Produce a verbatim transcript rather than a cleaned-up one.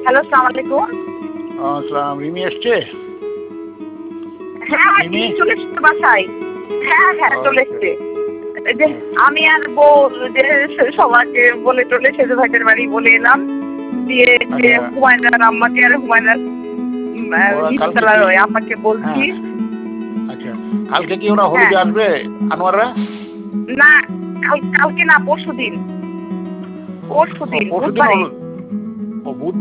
Hello, আসসালামু আলাইকুম। আসসালাম। রিমি এসছে? হ্যাঁ, রিমি চলে এসছে বাসায়। হ্যাঁ হ্যাঁ চলে ওকে এসছে। যে আমি আর বউ যে সবাইকে বলে টলে সেজু ভাইদের বাড়ি বলে এলাম। দিয়ে যে আচ্ছা হুমায়ুনার আম্মাকে আর হুমায়ুনার ওরা কালকে নিচতলার কি ওই আম্মাকে বলছি। হ্যাঁ আচ্ছা কালকে কি ওরা হ্যাঁ হলিডে আসবে আনোয়াররা? না, কাল কালকে না, পরশু দিন। পরশু ও দিন পরশু দিন বুধবারে। ও বুধ